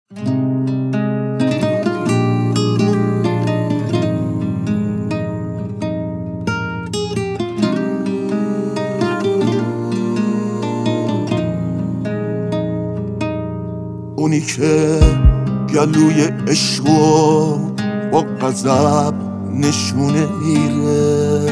اونی که گلوی عشقو با غضب نشونه میره،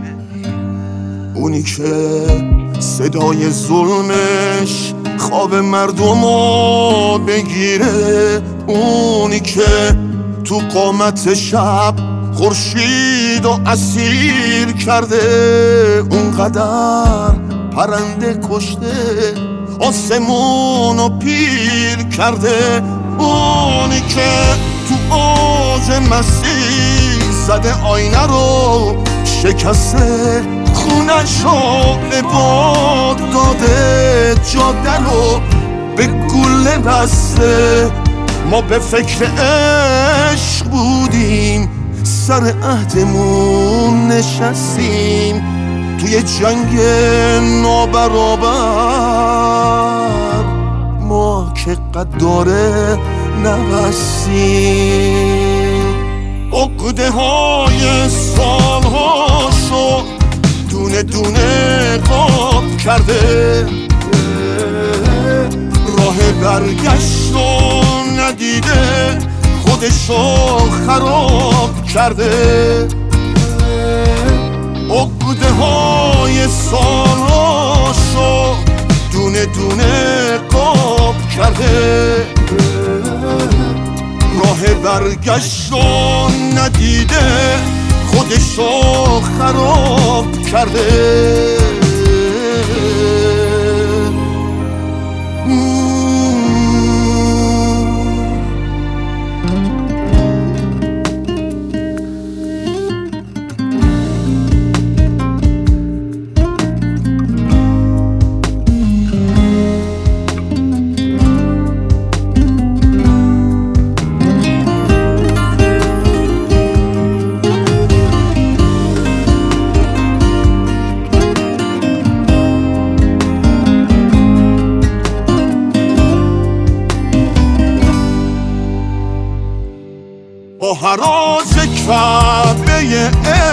اونی که صدای ظلمش خواب مردمو بگیره، اونی که تو قامت شب خورشید و اسیر کرده، اونقدر پرنده کشته آسمونو پیر کرده، اونی که تو اوج مسیح زده آینه رو شکسته، خونشو به باد داده، جاده رو به گله بسته. ما به فکر عشق بودیم، سر عهدمون نشستیم، توی جنگ نابرابر ما که قداره نبستیم. عقده های سالهاشو دونه دونه قاب کرده، راه برگشت و ندیده خودشو خراب کرده. عقده های سالهاشو دونه دونه قاب کرده، راه برگشت و ندیده خودشو خراب کرده. با حراج کعبه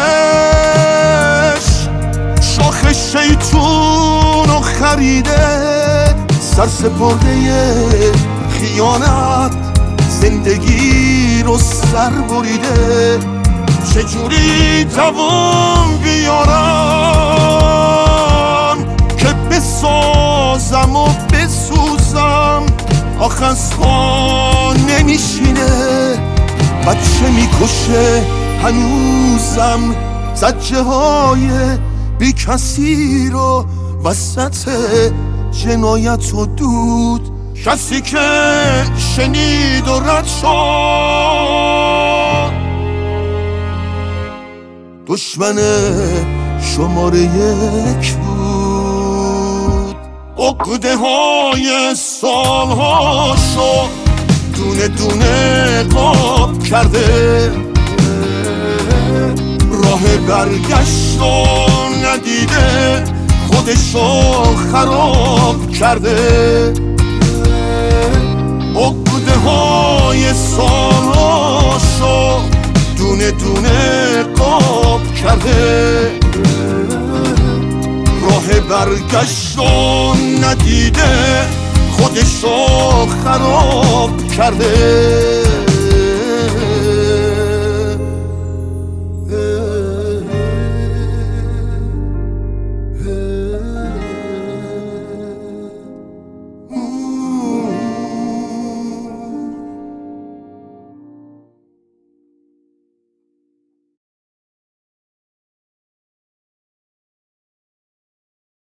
عشق شاخ شیطونو خریده، سرسپرده خیانت زندگی رو سر بریده. چجوری دوام بیارم که بسازم و بسوزم، آخه از پا نمیشینه، بچه میکشه هنوزم، زجه های بی کسی رو وسط جنایت و دود. کسی که شنید و رد شد دشمن شماره 1 بود. عقده های سالهاشو دونه دونه قاب کرده، راه برگشت و ندیده خودشو خراب کرده. عقده های سالهاشو دونه دونه قاب کرده، راه برگشت و ندیده خودشو خراب کرده.